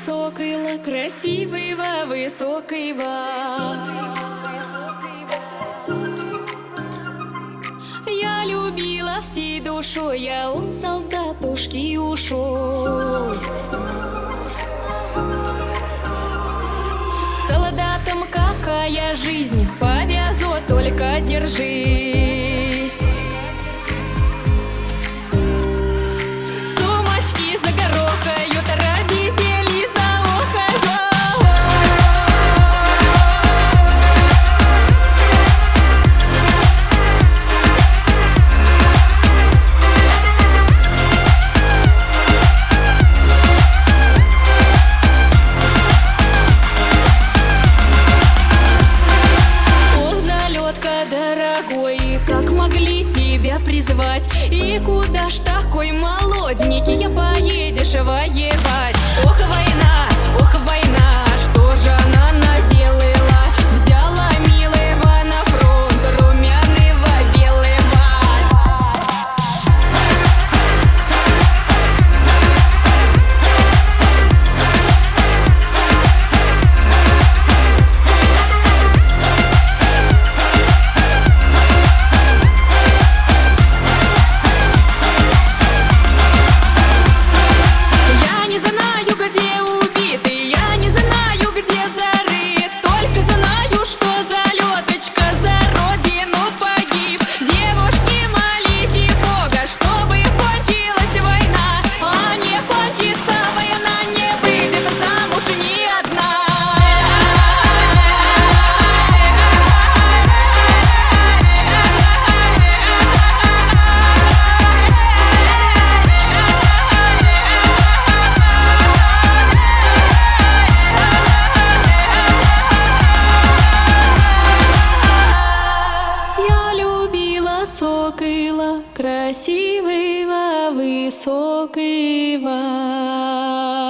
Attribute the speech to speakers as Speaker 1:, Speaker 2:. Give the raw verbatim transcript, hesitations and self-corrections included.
Speaker 1: Сокола, красивого, высокого. Я любила всей душой, а он в солдатушки ушел. Солдатам какая жизнь, повезет, только держись. Сумочки загорохают, родители заохают. Ох, залетка, дорогой, как могли тебя призвать? И куда ж такой молоденький поедешь воевать? Ох, война, ох, война, что же она наделала? Взяла милого на фронт, румяного белого. Я не знаю, где убитый, я не знаю, где зарыт, только знаю, что залеточка за родину погиб. Девушки, молите Бога, чтобы кончилась война, а не кончится война, не выйдет замуж ни одна. Я любила Сокола, красивого, высокого.